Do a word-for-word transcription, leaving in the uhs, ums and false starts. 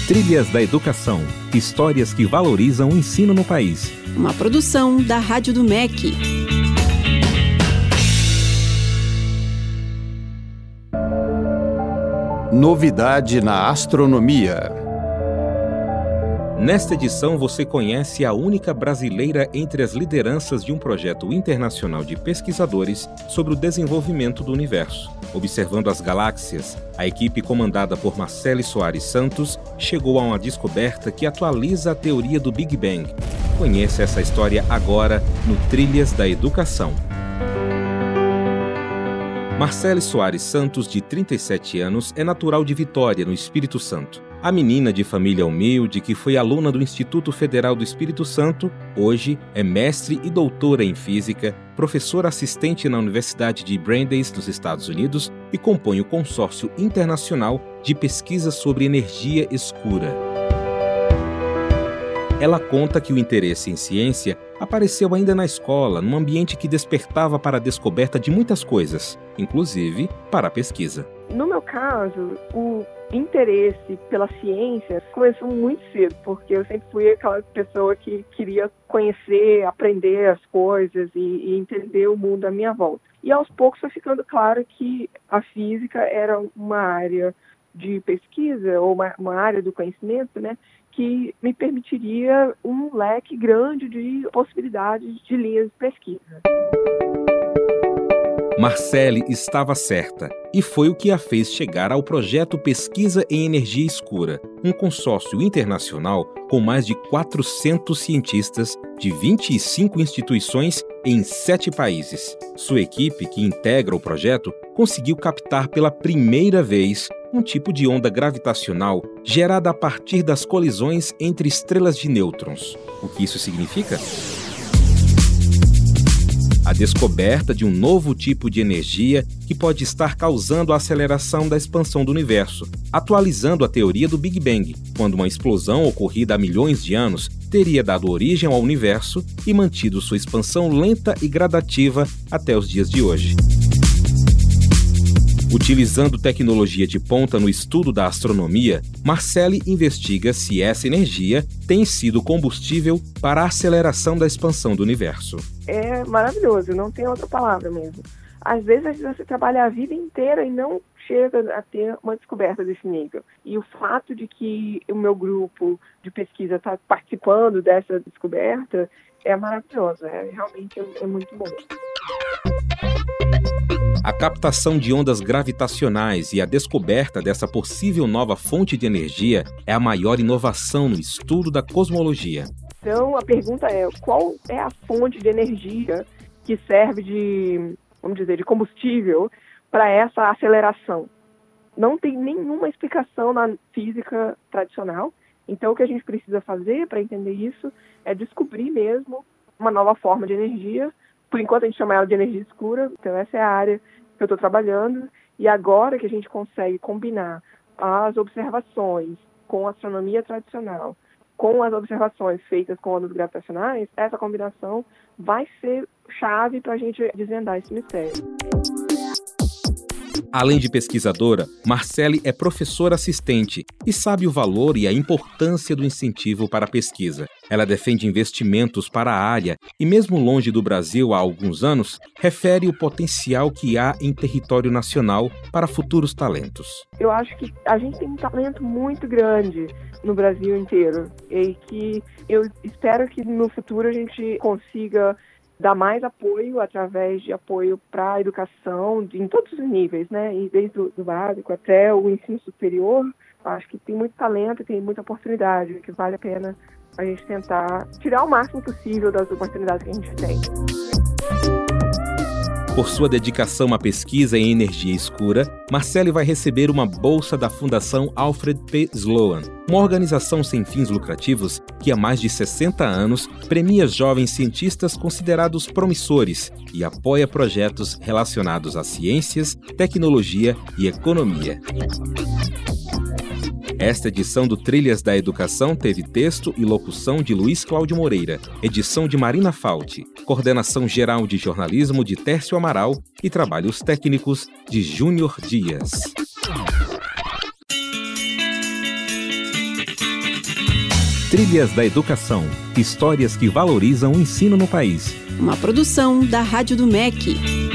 Trilhas da Educação. Histórias que valorizam o ensino no país. Uma produção da Rádio do M E C. Novidade na astronomia. Nesta edição você conhece a única brasileira entre as lideranças de um projeto internacional de pesquisadores sobre o desenvolvimento do universo. Observando as galáxias, a equipe comandada por Marcele Soares Santos chegou a uma descoberta que atualiza a teoria do Big Bang. Conheça essa história agora no Trilhas da Educação. Marcele Soares Santos, de trinta e sete anos, é natural de Vitória, no Espírito Santo. A menina de família humilde, que foi aluna do Instituto Federal do Espírito Santo, hoje é mestre e doutora em física, professora assistente na Universidade de Brandeis, nos Estados Unidos, e compõe o Consórcio Internacional de Pesquisa sobre Energia Escura. Ela conta que o interesse em ciência apareceu ainda na escola, num ambiente que despertava para a descoberta de muitas coisas, inclusive para a pesquisa. No meu caso, o interesse pela ciência começou muito cedo, porque eu sempre fui aquela pessoa que queria conhecer, aprender as coisas e, e entender o mundo à minha volta. E aos poucos foi ficando claro que a física era uma área de pesquisa, ou uma, uma área do conhecimento, né, que me permitiria um leque grande de possibilidades de linhas de pesquisa. Marcele estava certa, e foi o que a fez chegar ao projeto Pesquisa em Energia Escura, um consórcio internacional com mais de quatrocentos cientistas de vinte e cinco instituições em sete países. Sua equipe, que integra o projeto, conseguiu captar pela primeira vez um tipo de onda gravitacional gerada a partir das colisões entre estrelas de nêutrons. O que isso significa? A descoberta de um novo tipo de energia que pode estar causando a aceleração da expansão do universo, atualizando a teoria do Big Bang, quando uma explosão ocorrida há milhões de anos teria dado origem ao universo e mantido sua expansão lenta e gradativa até os dias de hoje. Utilizando tecnologia de ponta no estudo da astronomia, Marcele investiga se essa energia tem sido combustível para a aceleração da expansão do universo. É maravilhoso, não tem outra palavra mesmo. Às vezes você trabalha a vida inteira e não chega a ter uma descoberta desse nível. E o fato de que o meu grupo de pesquisa está participando dessa descoberta é maravilhoso, é, realmente é, é muito bom. A captação de ondas gravitacionais e a descoberta dessa possível nova fonte de energia é a maior inovação no estudo da cosmologia. Então, a pergunta é, qual é a fonte de energia que serve de, vamos dizer, de combustível para essa aceleração? Não tem nenhuma explicação na física tradicional. Então, o que a gente precisa fazer para entender isso é descobrir mesmo uma nova forma de energia. Por enquanto, a gente chama ela de energia escura. Então, essa é a área que eu estou trabalhando. E agora que a gente consegue combinar as observações com a astronomia tradicional, com as observações feitas com ondas gravitacionais, essa combinação vai ser chave para a gente desvendar esse mistério. Além de pesquisadora, Marcele é professora assistente e sabe o valor e a importância do incentivo para a pesquisa. Ela defende investimentos para a área e, mesmo longe do Brasil há alguns anos, refere o potencial que há em território nacional para futuros talentos. Eu acho que a gente tem um talento muito grande no Brasil inteiro e que eu espero que no futuro a gente consiga dar mais apoio através de apoio para a educação de, em todos os níveis, né? E desde o do básico até o ensino superior. Acho que tem muito talento e tem muita oportunidade, que vale a pena a gente tentar tirar o máximo possível das oportunidades que a gente tem. Por sua dedicação à pesquisa em energia escura, Marcele vai receber uma bolsa da Fundação Alfred P. Sloan, uma organização sem fins lucrativos que há mais de sessenta anos premia jovens cientistas considerados promissores e apoia projetos relacionados a ciências, tecnologia e economia. Esta edição do Trilhas da Educação teve texto e locução de Luiz Cláudio Moreira, edição de Marina Falti, coordenação geral de jornalismo de Tércio Amaral e trabalhos técnicos de Júnior Dias. Trilhas da Educação. Histórias que valorizam o ensino no país. Uma produção da Rádio do M E C.